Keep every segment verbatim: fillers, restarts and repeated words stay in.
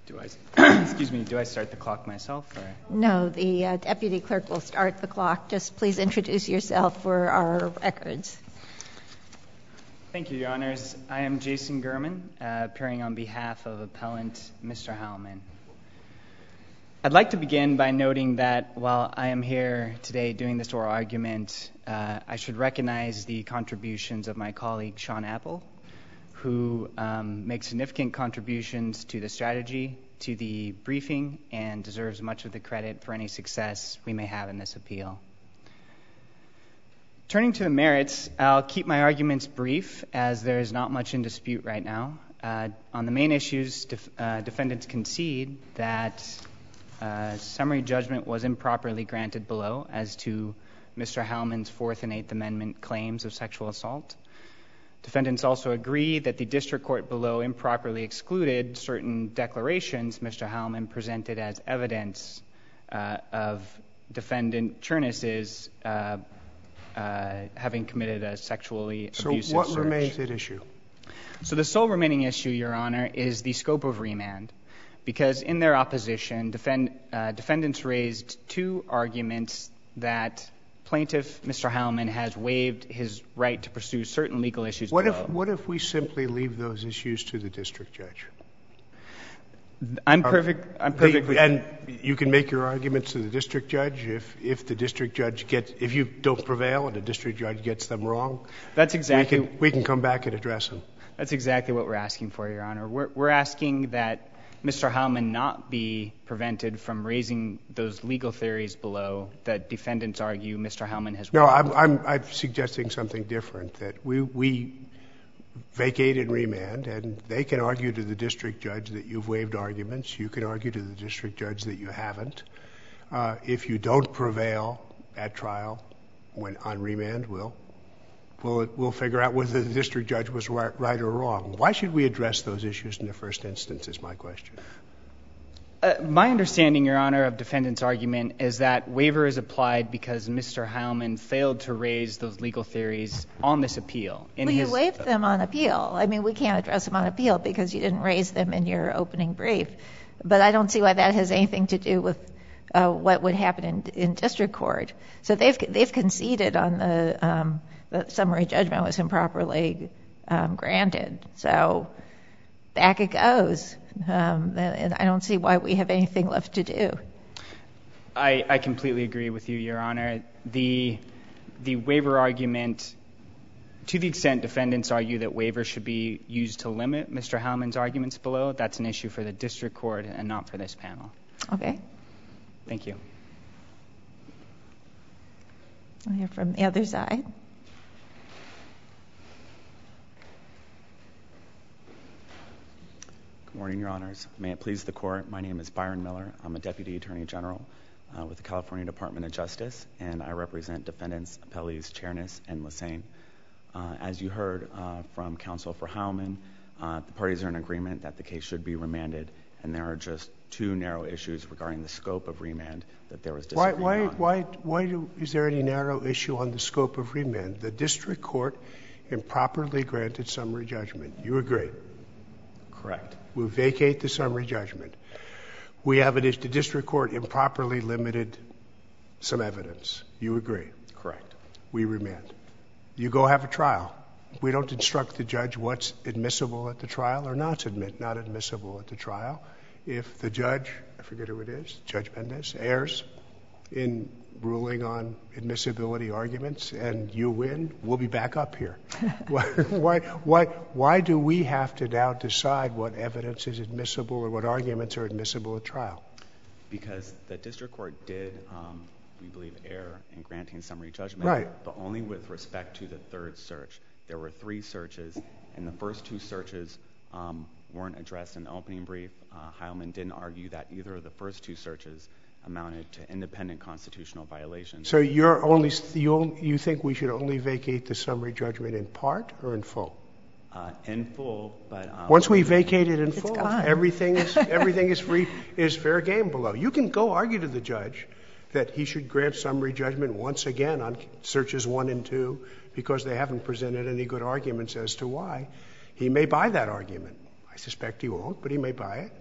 Do I, excuse me, do I start the clock myself? Or? No, the uh, deputy clerk will start the clock. Just please introduce yourself for our records. Thank you, Your Honors. I am Jason Gurman, uh, appearing on behalf of appellant Mister Heilman. I'd like to begin by noting that while I am here today doing this oral argument, uh, I should recognize the contributions of my colleague Sean Apple, who um, makes significant contributions to the strategy, to the briefing, and deserves much of the credit for any success we may have in this appeal. Turning to the merits, I'll keep my arguments brief, as there is not much in dispute right now. Uh, on the main issues, def- uh, defendants concede that uh, summary judgment was improperly granted below as to Mister Heilman's Fourth and Eighth Amendment claims of sexual assault. Defendants also agree that the district court below improperly excluded certain declarations Mister Heilman presented as evidence uh, of defendant Chernus's uh, uh, having committed a sexually so abusive what search. remains at issue? So the sole remaining issue, Your Honor, is the scope of remand, because in their opposition, defend, uh, defendants raised two arguments that plaintiff, Mister Heilman, has waived his right to pursue certain legal issues what below. If, what if we simply leave those issues to the district judge? I'm perfect. I'm perfectly. And you can make your arguments to the district judge if, if the district judge gets, if you don't prevail and the district judge gets them wrong. That's exactly. We can, we can come back and address them. That's exactly what we're asking for, Your Honor. We're, we're asking that Mister Heilman not be prevented from raising those legal theories below that defendants argue Mister Heilman has. No, I'm, I'm, I'm suggesting something different, that we, we vacate and remand, and they can argue to the district judge that you've waived arguments. You can argue to the district judge that you haven't. Uh, if you don't prevail at trial when on remand, we'll, we'll, we'll figure out whether the district judge was right, right or wrong. Why should we address those issues in the first instance is my question. Uh, my understanding, Your Honor, of defendant's argument is that waiver is applied because Mister Heilman failed to raise those legal theories on this appeal. In well, his, you waived them on appeal. I mean, we can't address them on appeal because you didn't raise them in your opening brief. But I don't see why that has anything to do with uh, what would happen in, in district court. So they've they've conceded on the, um, the summary judgment was improperly um, granted. So back it goes. Um, and I don't see why we have anything left to do. I, I completely agree with you, Your Honor. The the waiver argument, to the extent defendants argue that waiver should be used to limit Mister Heilman's arguments below, that's an issue for the district court and not for this panel. Okay. Thank you. We'll hear from the other side. Good morning, Your Honors. May it please the Court, my name is Byron Miller. I'm a Deputy Attorney General uh, with the California Department of Justice, and I represent defendants appellees Chernus and Lesane. Uh, as you heard uh, from counsel for Heilman, uh, the parties are in agreement that the case should be remanded, and there are just two narrow issues regarding the scope of remand that there was disagreement why, why, on. Why, why do, is there any narrow issue on the scope of remand? The district court improperly granted summary judgment. You agree? Correct. We vacate the summary judgment. We have it, the district court improperly limited some evidence. You agree? Correct. We remand. You go have a trial. We don't instruct the judge what's admissible at the trial or not admit, not admissible at the trial. If the judge, I forget who it is, Judge Mendez, errs in ruling on admissibility arguments and you win, we'll be back up here. why, why, why, why do we have to now decide what evidence is admissible or what arguments are admissible at trial? Because the district court did, um, we believe, err in granting summary judgment, right. But only with respect to the third search. There were three searches, and the first two searches um, weren't addressed in the opening brief. Uh, Heilman didn't argue that either of the first two searches amounted to independent constitutional violations. So you're only, you, you think we should only vacate the summary judgment in part or in full? Uh, in full, but um, once we vacate it in it's full, gone. everything is everything is free is fair game below. You can go argue to the judge that he should grant summary judgment once again on searches one and two because they haven't presented any good arguments as to why. He may buy that argument. I suspect he won't, but he may buy it.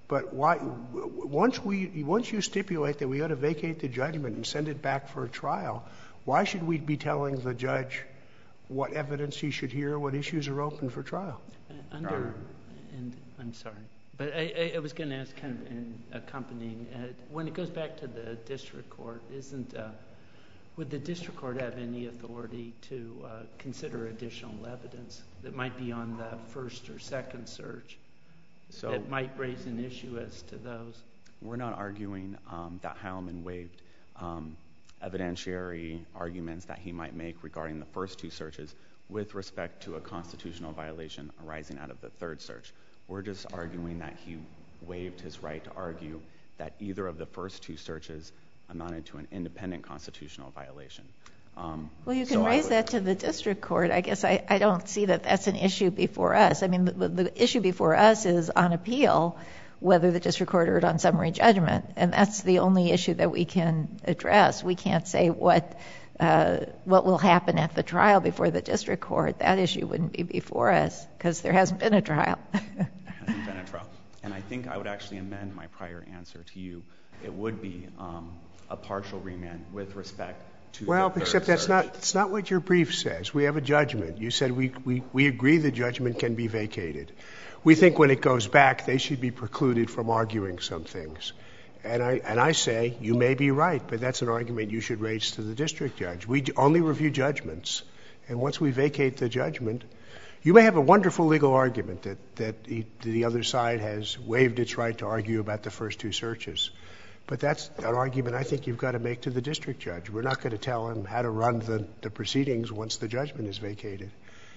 But why, once we, once you stipulate that we ought to vacate the judgment and send it back for a trial, why should we be telling the judge what evidence he should hear, what issues are open for trial? Under, and I'm sorry, but I, I was going to ask kind of in accompanying, uh, when it goes back to the district court, isn't, uh, would the district court have any authority to uh, consider additional evidence that might be on the first or second search so that might raise an issue as to those? We're not arguing um, that Heilman waived um, evidentiary arguments that he might make regarding the first two searches with respect to a constitutional violation arising out of the third search. We're just arguing that he waived his right to argue that either of the first two searches amounted to an independent constitutional violation. Um, well, you can so raise would, that to the district court. I guess I, I don't see that that's an issue before us. I mean, the, the issue before us is on appeal, whether the district court heard on summary judgment, and that's the only issue that we can address. We can't say what uh, what will happen at the trial before the district court. That issue wouldn't be before us because there hasn't been a trial. There hasn't been a trial. And I think I would actually amend my prior answer to you. It would be um, a partial remand with respect to well, the third except that's search. not that's not what your brief says. We have a judgment. You said we, we, we agree the judgment can be vacated. We think when it goes back, they should be precluded from arguing some things. And I, and I say, you may be right, but that's an argument you should raise to the district judge. We only review judgments. And once we vacate the judgment, you may have a wonderful legal argument that, that the, the other side has waived its right to argue about the first two searches. But that's an argument I think you've got to make to the district judge. We're not going to tell him how to run the, the proceedings once the judgment is vacated.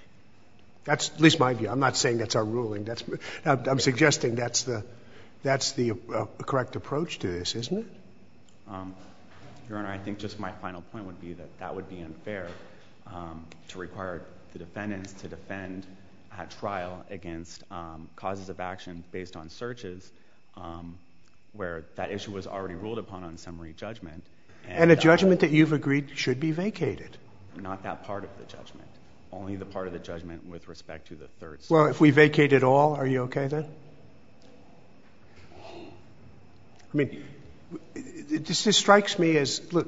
That's at least my view. I'm not saying that's our ruling. That's, I'm suggesting that's the, that's the uh, correct approach to this, isn't it? Um, Your Honor, I think just my final point would be that that would be unfair um, to require the defendants to defend at trial against um, causes of action based on searches um, where that issue was already ruled upon on summary judgment. And, and a judgment uh, that you've agreed should be vacated. Not that part of the judgment. Only the part of the judgment with respect to the third search. Well, if we vacate it all, are you okay then? I mean, this just strikes me as, look,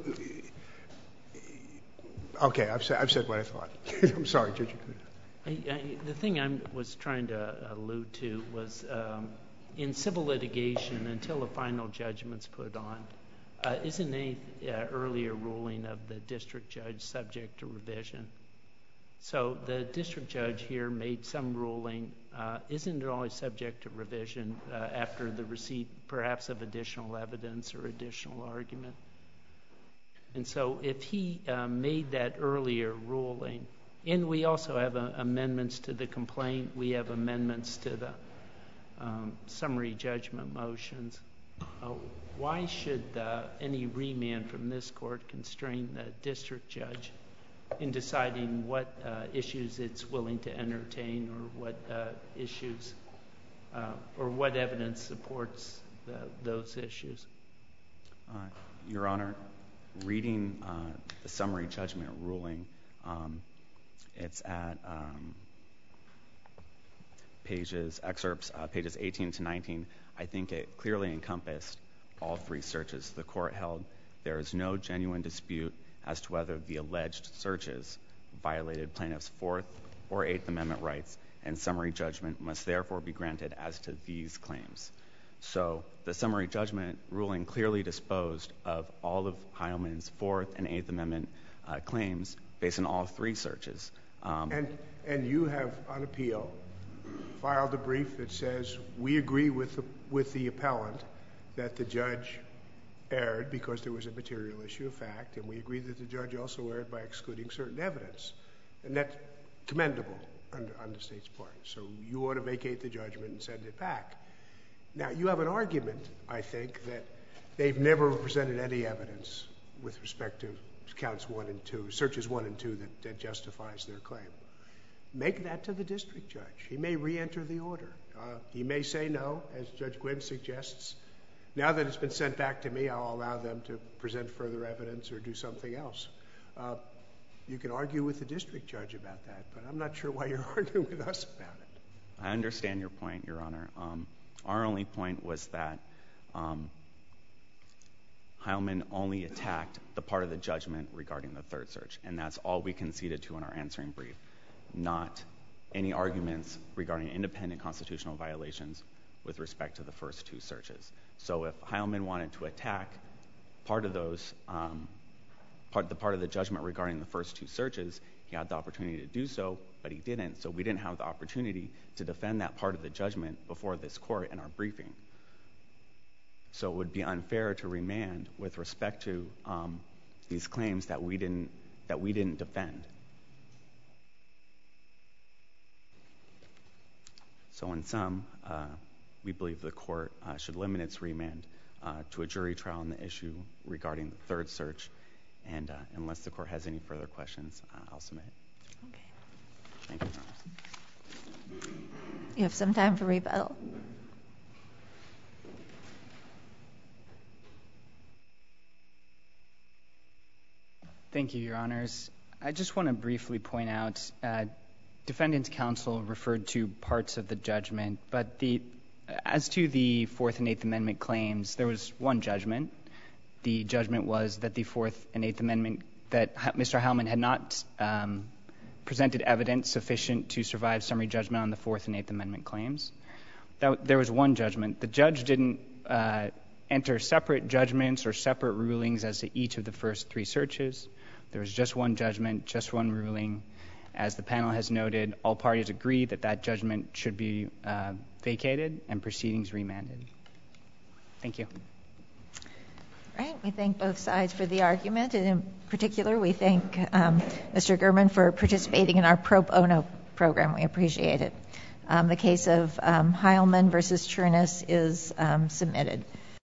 okay, I've said, I've said what I thought. I'm sorry, Judge. I, I, the thing I was trying to allude to was um, in civil litigation, until a final judgment's put on, uh, isn't any uh, earlier ruling of the district judge subject to revision? So the district judge here made some ruling. Uh, isn't it always subject to revision uh, after the receipt, perhaps, of additional evidence or additional argument? And so if he uh, made that earlier ruling, and we also have uh, amendments to the complaint, we have amendments to the um, summary judgment motions, uh, why should uh, any remand from this court constrain the district judge in deciding what uh, issues it's willing to entertain or what uh, issues uh, or what evidence supports the, those issues? Uh, Your Honor, reading uh, the summary judgment ruling, um, it's at um, pages, excerpts, uh, pages eighteen to nineteen. I think it clearly encompassed all three searches. The court held there is no genuine dispute as to whether the alleged searches violated plaintiff's Fourth or Eighth Amendment rights, and summary judgment must therefore be granted as to these claims. So the summary judgment ruling clearly disposed of all of Heilman's Fourth and Eighth Amendment uh, claims based on all three searches. Um, and, and you have, on appeal, filed a brief that says we agree with the, with the appellant that the judge erred because there was a material issue of fact, and we agree that the judge also erred by excluding certain evidence. And that's commendable on, on the state's part. So you ought to vacate the judgment and send it back. Now, you have an argument, I think, that they've never presented any evidence with respect to counts one and two, searches one and two, that, that justifies their claim. Make that to the district judge. He may re-enter the order. Uh, he may say no, as Judge Gwynne suggests. Now that it's been sent back to me, I'll allow them to present further evidence or do something else. Uh, you can argue with the district judge about that, but I'm not sure why you're arguing with us about it. I understand your point, Your Honor. Um, Our only point was that um, Heilman only attacked the part of the judgment regarding the third search, and that's all we conceded to in our answering brief, not any arguments regarding independent constitutional violations with respect to the first two searches. So if Heilman wanted to attack part of those, um, part, the part of the judgment regarding the first two searches, he had the opportunity to do so, but he didn't. So we didn't have the opportunity to defend that part of the judgment before this court in our briefing. So it would be unfair to remand with respect to um, these claims that we didn't that we didn't defend. So in sum, uh, we believe the court uh, should limit its remand uh, to a jury trial on the issue regarding the third search. And uh, unless the court has any further questions, uh, I'll submit. Okay. Thank you, Your Honor. You have some time for rebuttal. Thank you, Your Honors. I just want to briefly point out, uh, defendant's counsel referred to parts of the judgment, but the as to the Fourth and Eighth Amendment claims, there was one judgment. The judgment was that the Fourth and Eighth Amendment, that Mister Heilman had not um, presented evidence sufficient to survive summary judgment on the Fourth and Eighth Amendment claims. That, there was one judgment. The judge didn't uh, enter separate judgments or separate rulings as to each of the first three searches. There was just one judgment, just one ruling. As the panel has noted, all parties agree that that judgment should be uh, vacated and proceedings remanded. Thank you. All right. We thank both sides for the argument, and in particular, we thank um, Mister Gurman for participating in our pro bono program. We appreciate it. Um, the case of um, Heilman versus Chernis is um, submitted.